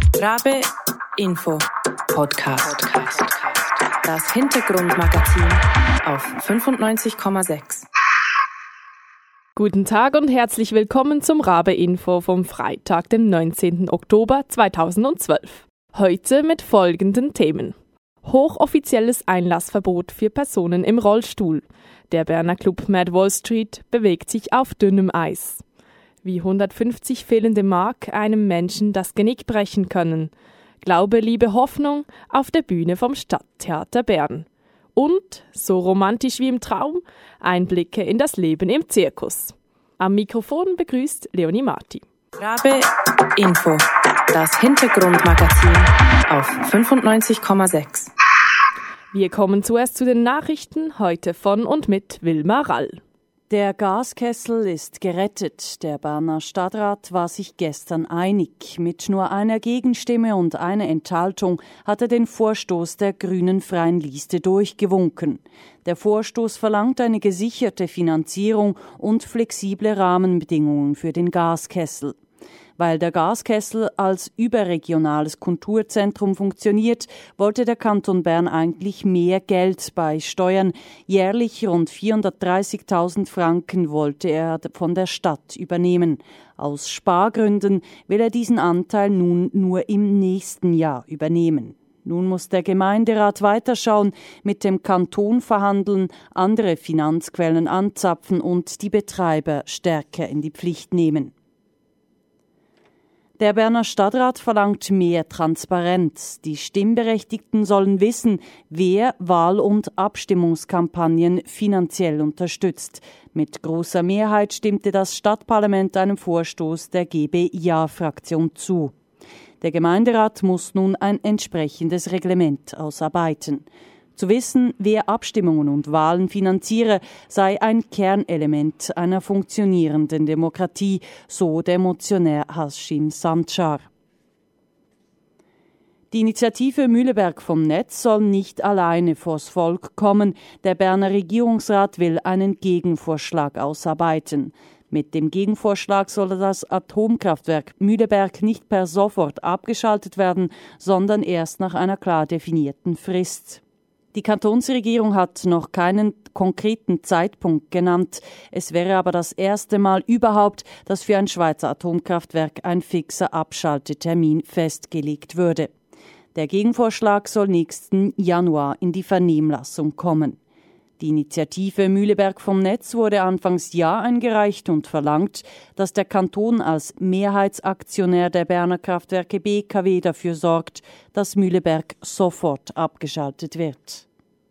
Rabe Info Podcast. Das Hintergrundmagazin auf 95,6. Guten Tag und herzlich willkommen zum Rabe Info vom Freitag, dem 19. Oktober 2012. Heute mit folgenden Themen. Hochoffizielles Einlassverbot für Personen im Rollstuhl. Der Berner Club Mad Wall Street bewegt sich auf dünnem Eis. Wie 150 fehlende Mark einem Menschen das Genick brechen können. Glaube, Liebe, Hoffnung auf der Bühne vom Stadttheater Bern. Und, so romantisch wie im Traum, Einblicke in das Leben im Zirkus. Am Mikrofon begrüßt Leonie Marti. Rabe Info, das Hintergrundmagazin auf 95,6. Wir kommen zuerst zu den Nachrichten, heute von und mit Wilma Rall. Der Gaskessel ist gerettet. Der Berner Stadtrat war sich gestern einig. Mit nur einer Gegenstimme und einer Enthaltung hat er den Vorstoß der grünen Freien Liste durchgewunken. Der Vorstoß verlangt eine gesicherte Finanzierung und flexible Rahmenbedingungen für den Gaskessel. Weil der Gaskessel als überregionales Kulturzentrum funktioniert, wollte der Kanton Bern eigentlich mehr Geld beisteuern. Jährlich rund 430.000 Franken wollte er von der Stadt übernehmen. Aus Spargründen will er diesen Anteil nun nur im nächsten Jahr übernehmen. Nun muss der Gemeinderat weiterschauen, mit dem Kanton verhandeln, andere Finanzquellen anzapfen und die Betreiber stärker in die Pflicht nehmen. Der Berner Stadtrat verlangt mehr Transparenz. Die Stimmberechtigten sollen wissen, wer Wahl- und Abstimmungskampagnen finanziell unterstützt. Mit großer Mehrheit stimmte das Stadtparlament einem Vorstoß der GB-Ja-Fraktion zu. Der Gemeinderat muss nun ein entsprechendes Reglement ausarbeiten. Zu wissen, wer Abstimmungen und Wahlen finanziere, sei ein Kernelement einer funktionierenden Demokratie, so der Motionär Haschim Sancar. Die Initiative Mühleberg vom Netz soll nicht alleine vors Volk kommen. Der Berner Regierungsrat will einen Gegenvorschlag ausarbeiten. Mit dem Gegenvorschlag soll das Atomkraftwerk Mühleberg nicht per sofort abgeschaltet werden, sondern erst nach einer klar definierten Frist. Die Kantonsregierung hat noch keinen konkreten Zeitpunkt genannt. Es wäre aber das erste Mal überhaupt, dass für ein Schweizer Atomkraftwerk ein fixer Abschaltetermin festgelegt würde. Der Gegenvorschlag soll nächsten Januar in die Vernehmlassung kommen. Die Initiative Mühleberg vom Netz wurde Anfangsjahr eingereicht und verlangt, dass der Kanton als Mehrheitsaktionär der Berner Kraftwerke BKW dafür sorgt, dass Mühleberg sofort abgeschaltet wird.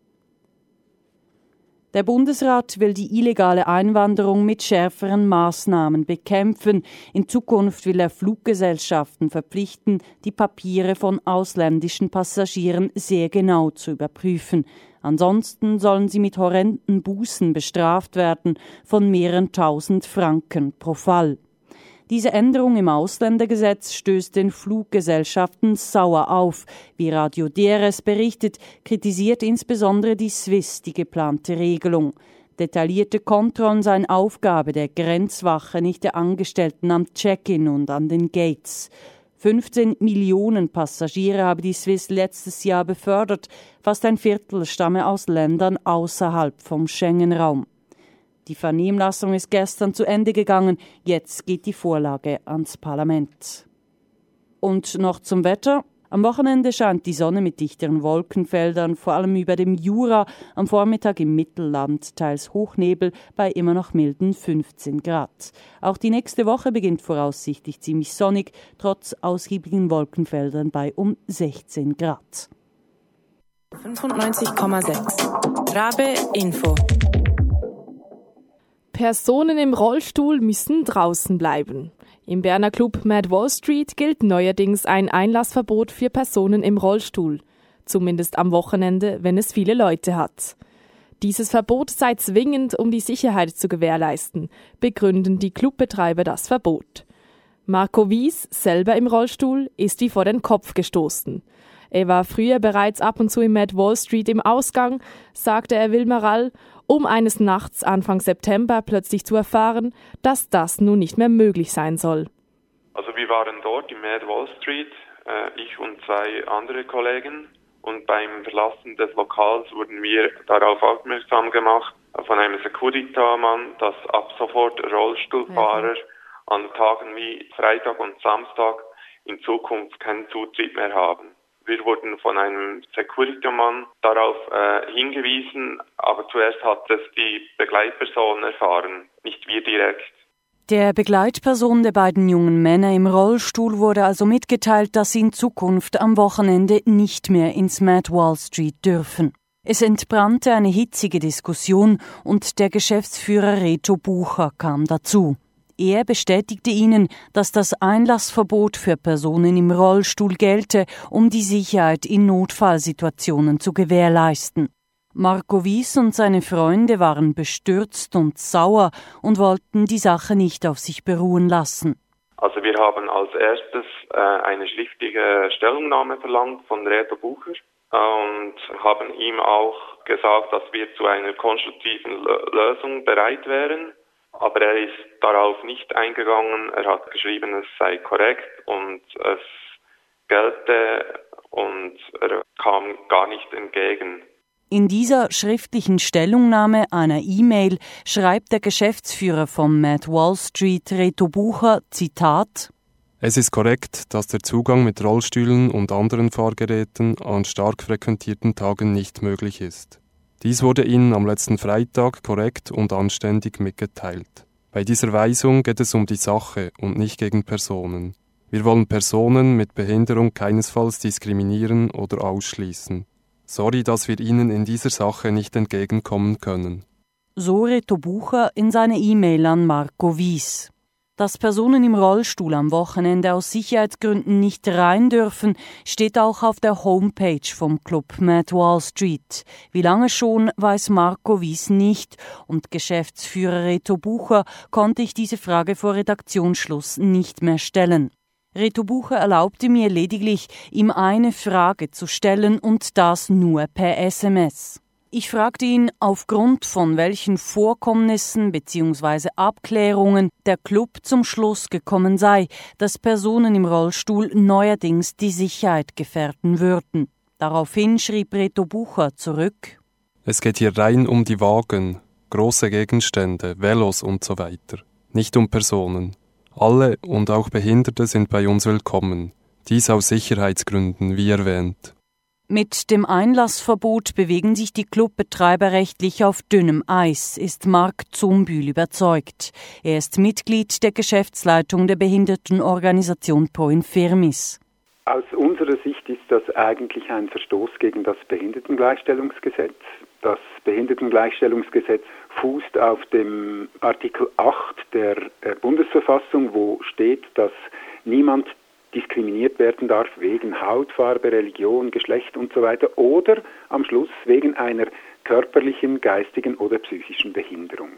Der Bundesrat will die illegale Einwanderung mit schärferen Maßnahmen bekämpfen. In Zukunft will er Fluggesellschaften verpflichten, die Papiere von ausländischen Passagieren sehr genau zu überprüfen. Ansonsten sollen sie mit horrenden Bußen bestraft werden von mehreren tausend Franken pro Fall. Diese Änderung im Ausländergesetz stößt den Fluggesellschaften sauer auf. Wie Radio DRS berichtet, kritisiert insbesondere die Swiss die geplante Regelung. Detaillierte Kontrollen seien Aufgabe der Grenzwache, nicht der Angestellten am Check-in und an den Gates. 15 Millionen Passagiere habe die Swiss letztes Jahr befördert, fast ein Viertel stamme aus Ländern außerhalb vom Schengen-Raum. Die Vernehmlassung ist gestern zu Ende gegangen, jetzt geht die Vorlage ans Parlament. Und noch zum Wetter. Am Wochenende scheint die Sonne mit dichteren Wolkenfeldern, vor allem über dem Jura, am Vormittag im Mittelland, teils Hochnebel bei immer noch milden 15 Grad. Auch die nächste Woche beginnt voraussichtlich ziemlich sonnig, trotz ausgiebigen Wolkenfeldern bei um 16 Grad. 95,6. Rabe Info. Personen im Rollstuhl müssen draußen bleiben. Im Berner Club Mad Wall Street gilt neuerdings ein Einlassverbot für Personen im Rollstuhl. Zumindest am Wochenende, wenn es viele Leute hat. Dieses Verbot sei zwingend, um die Sicherheit zu gewährleisten, begründen die Clubbetreiber das Verbot. Marco Wies, selber im Rollstuhl, ist wie vor den Kopf gestoßen. Er war früher bereits ab und zu im Mad Wall Street im Ausgang, sagte er Wilma Rall, um eines Nachts Anfang September plötzlich zu erfahren, dass das nun nicht mehr möglich sein soll. Also wir waren dort im Mad Wall Street, ich und 2 andere Kollegen. Und beim Verlassen des Lokals wurden wir darauf aufmerksam gemacht, von einem Security-Mann, dass ab sofort Rollstuhlfahrer an Tagen wie Freitag und Samstag in Zukunft keinen Zutritt mehr haben. Wir wurden von einem Security-Mann darauf hingewiesen, aber zuerst hat es die Begleitperson erfahren, nicht wir direkt. Der Begleitperson der beiden jungen Männer im Rollstuhl wurde also mitgeteilt, dass sie in Zukunft am Wochenende nicht mehr ins Mad Wall Street dürfen. Es entbrannte eine hitzige Diskussion und der Geschäftsführer Reto Bucher kam dazu. Er bestätigte ihnen, dass das Einlassverbot für Personen im Rollstuhl gelte, um die Sicherheit in Notfallsituationen zu gewährleisten. Marco Wies und seine Freunde waren bestürzt und sauer und wollten die Sache nicht auf sich beruhen lassen. Also wir haben als erstes eine schriftliche Stellungnahme verlangt von Reto Bucher und haben ihm auch gesagt, dass wir zu einer konstruktiven Lösung bereit wären. Aber er ist darauf nicht eingegangen. Er hat geschrieben, es sei korrekt und es gelte und er kam gar nicht entgegen. In dieser schriftlichen Stellungnahme einer E-Mail schreibt der Geschäftsführer vom Mad Wall Street, Reto Bucher, Zitat: Es ist korrekt, dass der Zugang mit Rollstühlen und anderen Fahrgeräten an stark frequentierten Tagen nicht möglich ist. Dies wurde Ihnen am letzten Freitag korrekt und anständig mitgeteilt. Bei dieser Weisung geht es um die Sache und nicht gegen Personen. Wir wollen Personen mit Behinderung keinesfalls diskriminieren oder ausschließen. Sorry, dass wir Ihnen in dieser Sache nicht entgegenkommen können. So Reto Bucher in seiner E-Mail an Marco Wies. Dass Personen im Rollstuhl am Wochenende aus Sicherheitsgründen nicht rein dürfen, steht auch auf der Homepage vom Club Mad Wall Street. Wie lange schon, weiß Marco Wies nicht und Geschäftsführer Reto Bucher konnte ich diese Frage vor Redaktionsschluss nicht mehr stellen. Reto Bucher erlaubte mir lediglich, ihm eine Frage zu stellen und das nur per SMS. Ich fragte ihn, aufgrund von welchen Vorkommnissen bzw. Abklärungen der Club zum Schluss gekommen sei, dass Personen im Rollstuhl neuerdings die Sicherheit gefährden würden. Daraufhin schrieb Reto Bucher zurück: Es geht hier rein um die Wagen, große Gegenstände, Velos und so weiter, nicht um Personen. Alle und auch Behinderte sind bei uns willkommen. Dies aus Sicherheitsgründen, wie erwähnt. Mit dem Einlassverbot bewegen sich die Clubbetreiber rechtlich auf dünnem Eis, ist Marc Zumbühl überzeugt. Er ist Mitglied der Geschäftsleitung der Behindertenorganisation Pro Infirmis. Aus unserer Sicht ist das eigentlich ein Verstoß gegen das Behindertengleichstellungsgesetz. Das Behindertengleichstellungsgesetz fußt auf dem Artikel 8 der Bundesverfassung, wo steht, dass niemand diskriminiert werden darf wegen Hautfarbe, Religion, Geschlecht und so weiter oder am Schluss wegen einer körperlichen, geistigen oder psychischen Behinderung.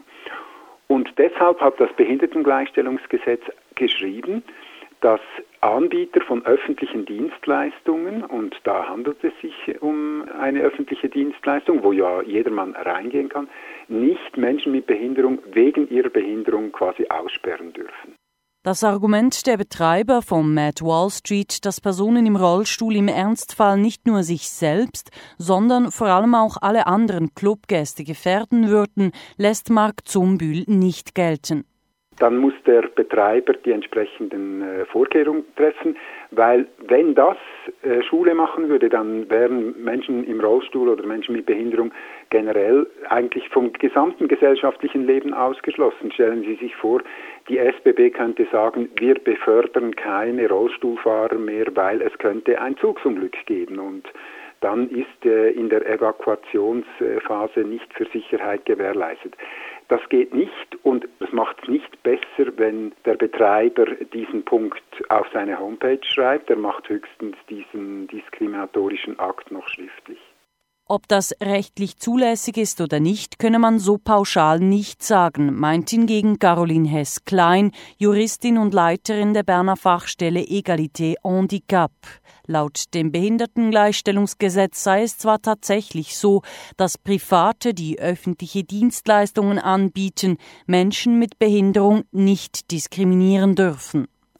Und deshalb hat das Behindertengleichstellungsgesetz geschrieben, dass Anbieter von öffentlichen Dienstleistungen, und da handelt es sich um eine öffentliche Dienstleistung, wo ja jedermann reingehen kann, nicht Menschen mit Behinderung wegen ihrer Behinderung quasi aussperren dürfen. Das Argument der Betreiber vom Mad Wall Street, dass Personen im Rollstuhl im Ernstfall nicht nur sich selbst, sondern vor allem auch alle anderen Clubgäste gefährden würden, lässt Marc Zumbühl nicht gelten. Dann muss der Betreiber die entsprechenden Vorkehrungen treffen, weil wenn das Schule machen würde, dann wären Menschen im Rollstuhl oder Menschen mit Behinderung generell eigentlich vom gesamten gesellschaftlichen Leben ausgeschlossen. Stellen Sie sich vor, die SBB könnte sagen, wir befördern keine Rollstuhlfahrer mehr, weil es könnte ein Zugsunglück geben und dann ist in der Evakuationsphase nicht für Sicherheit gewährleistet. Das geht nicht und es macht es nicht besser, wenn der Betreiber diesen Punkt auf seine Homepage schreibt. Er macht höchstens diesen diskriminatorischen Akt noch schriftlich. Ob das rechtlich zulässig ist oder nicht, könne man so pauschal nicht sagen, meint hingegen Caroline Hess-Klein, Juristin und Leiterin der Berner Fachstelle Egalité Handicap. Laut dem Behindertengleichstellungsgesetz sei es zwar tatsächlich so, dass Private, die öffentliche Dienstleistungen anbieten, Menschen mit Behinderung nicht diskriminieren dürfen.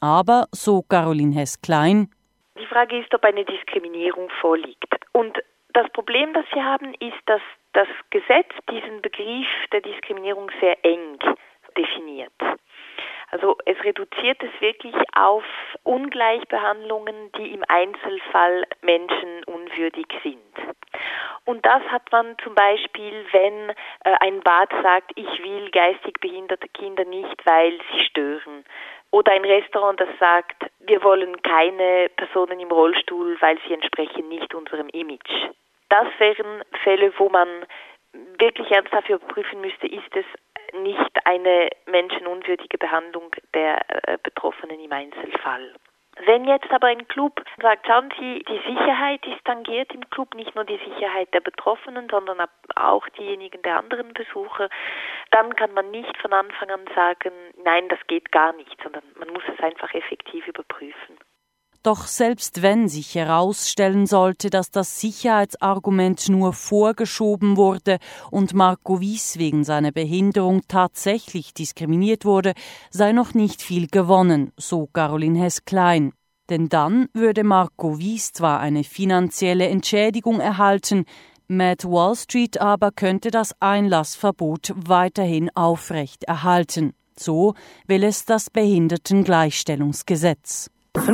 Aber, so Caroline Hess-Klein, die Frage ist, ob eine Diskriminierung vorliegt. Und das Problem, das wir haben, ist, dass das Gesetz diesen Begriff der Diskriminierung sehr eng definiert. Also es reduziert es wirklich auf Ungleichbehandlungen, die im Einzelfall menschenunwürdig sind. Und das hat man zum Beispiel, wenn ein Bad sagt, ich will geistig behinderte Kinder nicht, weil sie stören. Oder ein Restaurant, das sagt, wir wollen keine Personen im Rollstuhl, weil sie entsprechen nicht unserem Image. Das wären Fälle, wo man wirklich ernsthaft überprüfen müsste, ist es nicht eine menschenunwürdige Behandlung der Betroffenen im Einzelfall. Wenn jetzt aber ein Club sagt, schauen Sie, die Sicherheit ist tangiert im Club, nicht nur die Sicherheit der Betroffenen, sondern auch diejenigen der anderen Besucher, dann kann man nicht von Anfang an sagen, nein, das geht gar nicht, sondern man muss es einfach effektiv überprüfen. Doch selbst wenn sich herausstellen sollte, dass das Sicherheitsargument nur vorgeschoben wurde und Marco Wies wegen seiner Behinderung tatsächlich diskriminiert wurde, sei noch nicht viel gewonnen, so Caroline Hess-Klein. Denn dann würde Marco Wies zwar eine finanzielle Entschädigung erhalten, Mad Wall Street aber könnte das Einlassverbot weiterhin aufrecht erhalten. So will es das Behindertengleichstellungsgesetz.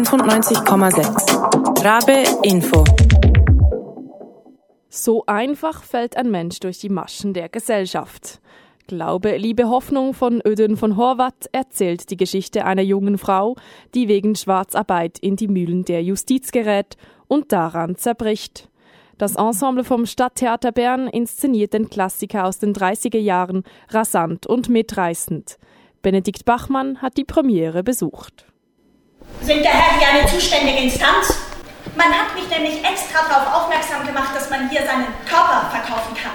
95,6 Rabe Info. So einfach fällt ein Mensch durch die Maschen der Gesellschaft. Glaube, Liebe, Hoffnung von Ödön von Horvath erzählt die Geschichte einer jungen Frau, die wegen Schwarzarbeit in die Mühlen der Justiz gerät und daran zerbricht. Das Ensemble vom Stadttheater Bern inszeniert den Klassiker aus den 30er Jahren rasant und mitreißend. Benedikt Bachmann hat die Premiere besucht. Sind der Herr hier eine zuständige Instanz? Man hat mich nämlich extra darauf aufmerksam gemacht, dass man hier seinen Körper verkaufen kann.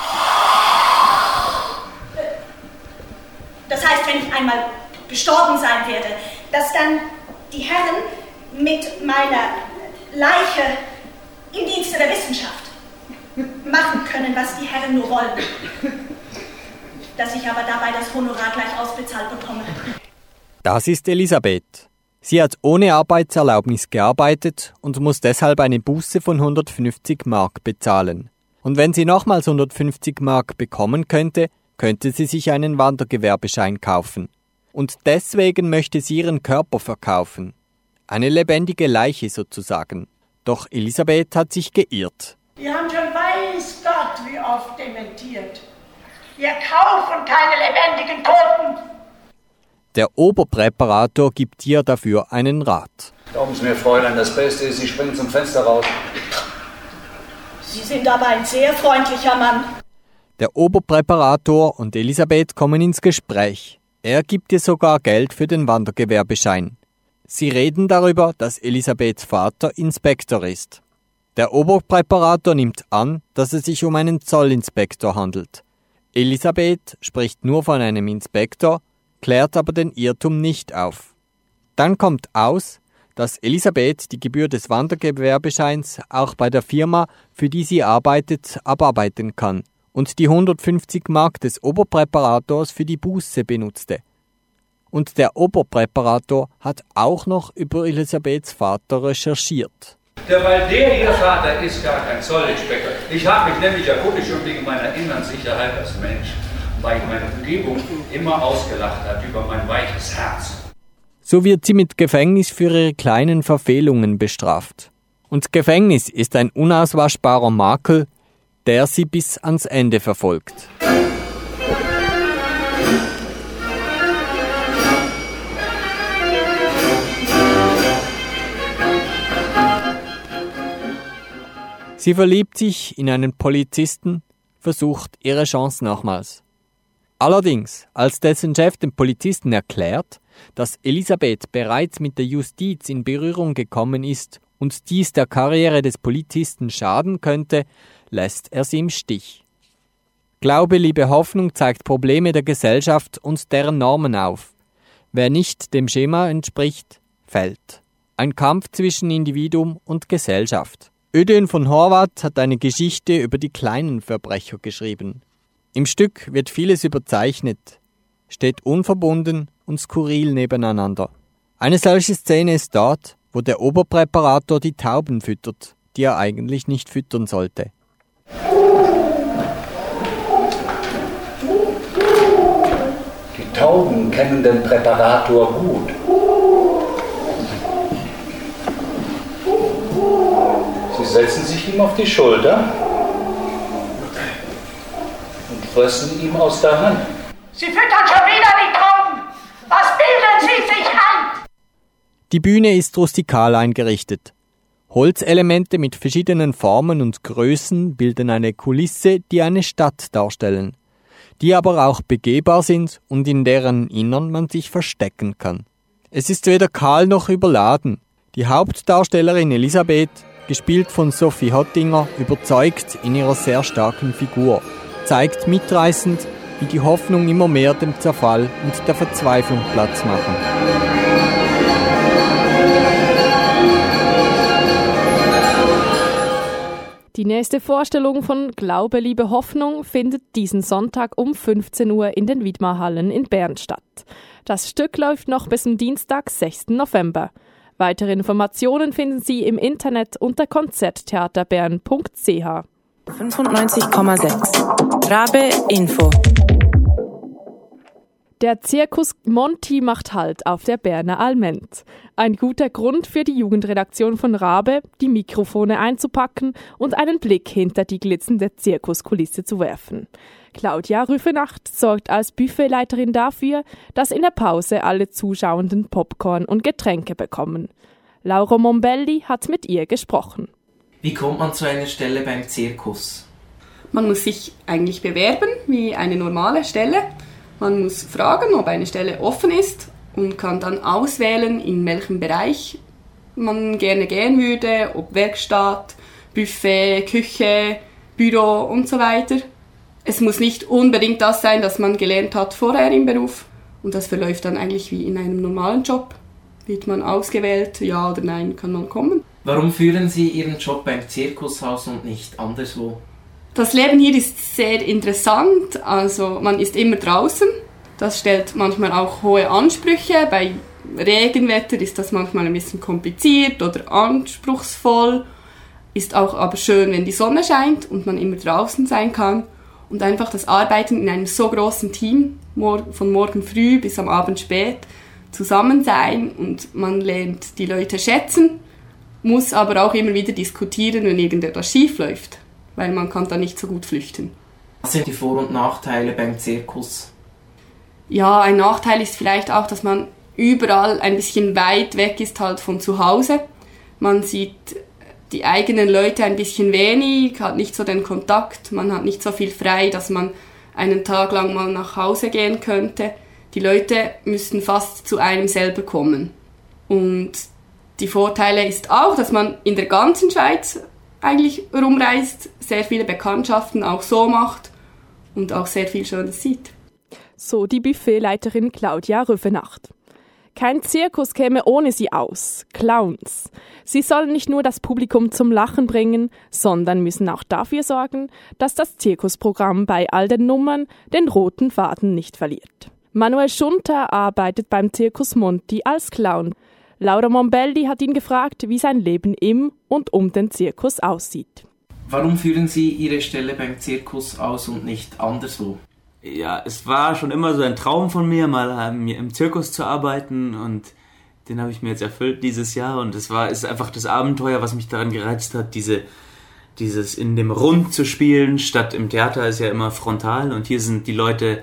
Das heißt, wenn ich einmal gestorben sein werde, dass dann die Herren mit meiner Leiche im Dienste der Wissenschaft machen können, was die Herren nur wollen. Dass ich aber dabei das Honorar gleich ausbezahlt bekomme. Das ist Elisabeth. Sie hat ohne Arbeitserlaubnis gearbeitet und muss deshalb eine Buße von 150 Mark bezahlen. Und wenn sie nochmals 150 Mark bekommen könnte, könnte sie sich einen Wandergewerbeschein kaufen. Und deswegen möchte sie ihren Körper verkaufen. Eine lebendige Leiche sozusagen. Doch Elisabeth hat sich geirrt. Wir haben schon weiß Gott wie oft dementiert. Wir kaufen keine lebendigen Toten. Der Oberpräparator gibt ihr dafür einen Rat. Glauben Sie mir, Fräulein, das Beste ist, Sie springen zum Fenster raus. Sie sind aber ein sehr freundlicher Mann. Der Oberpräparator und Elisabeth kommen ins Gespräch. Er gibt ihr sogar Geld für den Wandergewerbeschein. Sie reden darüber, dass Elisabeths Vater Inspektor ist. Der Oberpräparator nimmt an, dass es sich um einen Zollinspektor handelt. Elisabeth spricht nur von einem Inspektor, klärt aber den Irrtum nicht auf. Dann kommt aus, dass Elisabeth die Gebühr des Wandergewerbescheins auch bei der Firma, für die sie arbeitet, abarbeiten kann und die 150 Mark des Oberpräparators für die Buße benutzte. Und der Oberpräparator hat auch noch über Elisabeths Vater recherchiert. Weil der ihr Vater ist gar kein Zollinspektor. Ich habe mich nämlich erkundigt schon wegen meiner inneren Sicherheit als Mensch, weil meine Umgebung immer ausgelacht hat über mein weiches Herz. So wird sie mit Gefängnis für ihre kleinen Verfehlungen bestraft. Und Gefängnis ist ein unauswaschbarer Makel, der sie bis ans Ende verfolgt. Sie verliebt sich in einen Polizisten, versucht ihre Chance nochmals. Allerdings, als dessen Chef dem Polizisten erklärt, dass Elisabeth bereits mit der Justiz in Berührung gekommen ist und dies der Karriere des Polizisten schaden könnte, lässt er sie im Stich. Glaube, Liebe, Hoffnung zeigt Probleme der Gesellschaft und deren Normen auf. Wer nicht dem Schema entspricht, fällt. Ein Kampf zwischen Individuum und Gesellschaft. Ödön von Horvath hat eine Geschichte über die kleinen Verbrecher geschrieben. Im Stück wird vieles überzeichnet, steht unverbunden und skurril nebeneinander. Eine solche Szene ist dort, wo der Oberpräparator die Tauben füttert, die er eigentlich nicht füttern sollte. Die Tauben kennen den Präparator gut. Sie setzen sich ihm auf die Schulter und fressen ihm aus der Hand. Sie füttern schon wieder die Tauben! Was bilden Sie sich ein? Die Bühne ist rustikal eingerichtet. Holzelemente mit verschiedenen Formen und Größen bilden eine Kulisse, die eine Stadt darstellen, die aber auch begehbar sind und in deren Innern man sich verstecken kann. Es ist weder kahl noch überladen. Die Hauptdarstellerin Elisabeth, gespielt von Sophie Hottinger, überzeugt in ihrer sehr starken Figur, zeigt mitreißend, wie die Hoffnung immer mehr dem Zerfall und der Verzweiflung Platz machen. Die nächste Vorstellung von Glaube, Liebe, Hoffnung findet diesen Sonntag um 15 Uhr in den Widmarhallen in Bern statt. Das Stück läuft noch bis zum Dienstag, 6. November. Weitere Informationen finden Sie im Internet unter konzerttheaterbern.ch. 95,6 Rabe Info. Der Zirkus Monty macht Halt auf der Berner Alment. Ein guter Grund für die Jugendredaktion von Rabe, die Mikrofone einzupacken und einen Blick hinter die glitzernde Zirkuskulisse zu werfen. Claudia Rüfenacht sorgt als Buffetleiterin dafür, dass in der Pause alle Zuschauenden Popcorn und Getränke bekommen. Laura Mombelli hat mit ihr gesprochen. Wie kommt man zu einer Stelle beim Zirkus? Man muss sich eigentlich bewerben, wie eine normale Stelle. Man muss fragen, ob eine Stelle offen ist und kann dann auswählen, in welchem Bereich man gerne gehen würde, ob Werkstatt, Buffet, Küche, Büro und so weiter. Es muss nicht unbedingt das sein, das man gelernt hat vorher im Beruf. Und das verläuft dann eigentlich wie in einem normalen Job. Wird man ausgewählt, ja oder nein, kann man kommen. Warum führen Sie Ihren Job beim Zirkus aus und nicht anderswo? Das Leben hier ist sehr interessant, also man ist immer draußen. Das stellt manchmal auch hohe Ansprüche. Bei Regenwetter ist das manchmal ein bisschen kompliziert oder anspruchsvoll. Ist auch aber schön, wenn die Sonne scheint und man immer draußen sein kann. Und einfach das Arbeiten in einem so großen Team, von morgen früh bis am Abend spät, zusammen sein und man lernt die Leute schätzen, muss aber auch immer wieder diskutieren, wenn irgendetwas schief läuft. Weil man kann da nicht so gut flüchten. Was sind die Vor- und Nachteile beim Zirkus? Ja, ein Nachteil ist vielleicht auch, dass man überall ein bisschen weit weg ist halt von zu Hause. Man sieht die eigenen Leute ein bisschen wenig, hat nicht so den Kontakt, man hat nicht so viel frei, dass man einen Tag lang mal nach Hause gehen könnte. Die Leute müssen fast zu einem selber kommen. Und die Vorteile ist auch, dass man in der ganzen Schweiz eigentlich rumreist, sehr viele Bekanntschaften auch so macht und auch sehr viel Schönes sieht. So die Buffetleiterin Claudia Rüfenacht. Kein Zirkus käme ohne sie aus. Clowns. Sie sollen nicht nur das Publikum zum Lachen bringen, sondern müssen auch dafür sorgen, dass das Zirkusprogramm bei all den Nummern den roten Faden nicht verliert. Manuel Schunter arbeitet beim Zirkus Monty als Clown. Laura Mombelli hat ihn gefragt, wie sein Leben im und um den Zirkus aussieht. Warum führen Sie Ihre Stelle beim Zirkus aus und nicht anderswo? Ja, es war schon immer so ein Traum von mir, mal im Zirkus zu arbeiten, und den habe ich mir jetzt erfüllt dieses Jahr, und ist einfach das Abenteuer, was mich daran gereizt hat, dieses in dem Rund zu spielen, statt im Theater ist ja immer frontal, und hier sind die Leute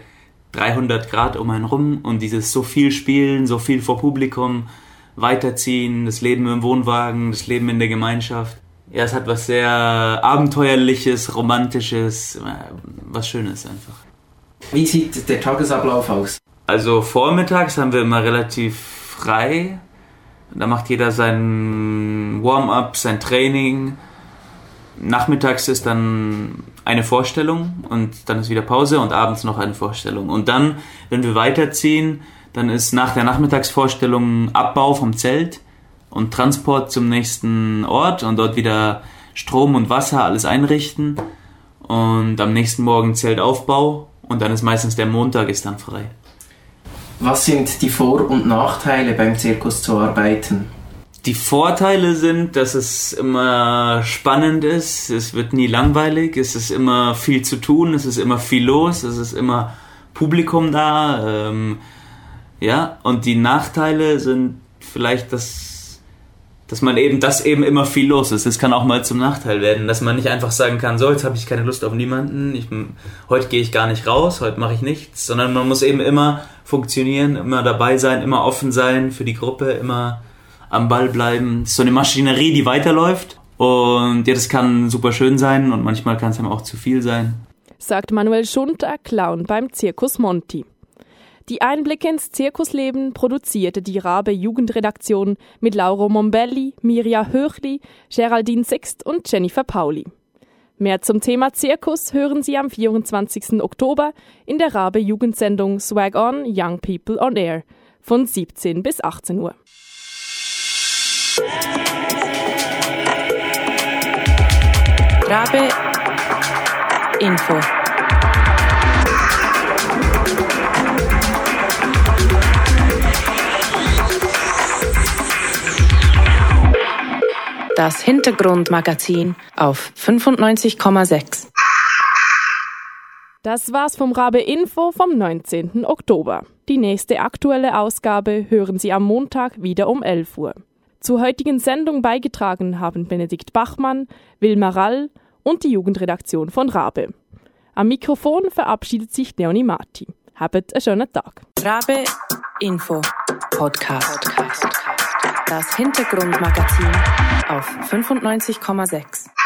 300 Grad um einen rum, und dieses so viel Spielen, so viel vor Publikum, weiterziehen, das Leben im Wohnwagen, das Leben in der Gemeinschaft. Ja, es hat was sehr Abenteuerliches, Romantisches, was Schönes einfach. Wie sieht der Tagesablauf aus? Also vormittags haben wir immer relativ frei. Da macht jeder sein Warm-up, sein Training. Nachmittags ist dann eine Vorstellung und dann ist wieder Pause und abends noch eine Vorstellung. Und dann, wenn wir weiterziehen, dann ist nach der Nachmittagsvorstellung Abbau vom Zelt und Transport zum nächsten Ort und dort wieder Strom und Wasser, alles einrichten. Und am nächsten Morgen Zeltaufbau und dann ist meistens der Montag ist dann frei. Was sind die Vor- und Nachteile beim Zirkus zu arbeiten? Die Vorteile sind, dass es immer spannend ist, es wird nie langweilig, es ist immer viel zu tun, es ist immer viel los, es ist immer Publikum da. Und die Nachteile sind vielleicht, dass man eben immer viel los ist. Das kann auch mal zum Nachteil werden, dass man nicht einfach sagen kann, so, jetzt habe ich keine Lust auf niemanden, heute gehe ich gar nicht raus, heute mache ich nichts, sondern man muss eben immer funktionieren, immer dabei sein, immer offen sein für die Gruppe, immer am Ball bleiben. Das ist so eine Maschinerie, die weiterläuft. Und ja, das kann super schön sein und manchmal kann es einem auch zu viel sein. Sagt Manuel Schunter, Clown beim Circus Monti. Die Einblicke ins Zirkusleben produzierte die Rabe Jugendredaktion mit Lauro Mombelli, Mirja Höchli, Geraldine Sixt und Jennifer Pauli. Mehr zum Thema Zirkus hören Sie am 24. Oktober in der Rabe Jugendsendung Swag On Young People on Air von 17 bis 18 Uhr. Rabe Info. Das Hintergrundmagazin auf 95,6. Das war's vom Rabe Info vom 19. Oktober. Die nächste aktuelle Ausgabe hören Sie am Montag wieder um 11 Uhr. Zur heutigen Sendung beigetragen haben Benedikt Bachmann, Wilma Rall und die Jugendredaktion von Rabe. Am Mikrofon verabschiedet sich Leonie Marti. Habt einen schönen Tag. Rabe Info Podcast. Das Hintergrundmagazin auf 95,6.